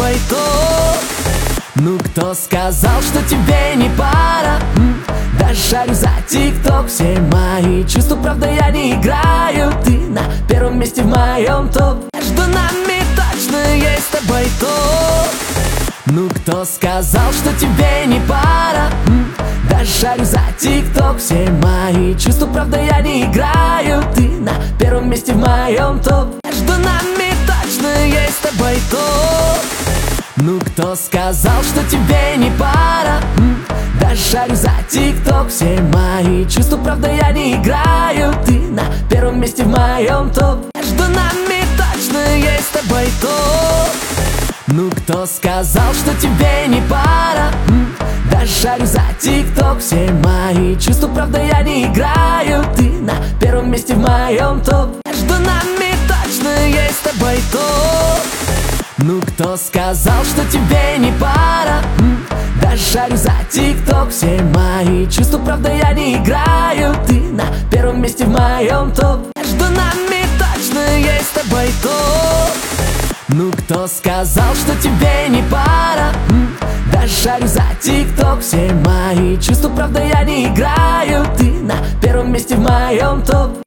тобой топ. Ну кто сказал, что тебе не пара? Да шарю за ТикТок, все мои чувства, правда я не играю. Ты на первом месте в моем топ. Между нами точно есть с тобой топ. Ну кто сказал, что тебе не пара? Да шарю за ТикТок, все мои чувства, правда я не играю. Ты на первом месте в моем топ. Между нами точно есть с тобой топ. Ну кто сказал, что тебе не пара? Да шарю за ТикТок, все мои чувства, правда я не играю. Ты на первом месте в моем топ. Между нами точно есть с тобой топ. Ну кто сказал, что тебе не пара? Да шарю за ТикТок, все мои чувства, правда я не играю. Ты на первом месте в моем топ. Между нами точно есть с тобой топ. Ну кто сказал, что тебе не пара? Да шарю за ТикТок, все мои чувства, правда я не играю. Ты на первом месте в моем топ. Между нами точно есть с тобой топ. Ну кто сказал, что тебе не пара? Да шарю за ТикТок, все мои чувства, правда я не играю. Ты на первом месте в моем топ.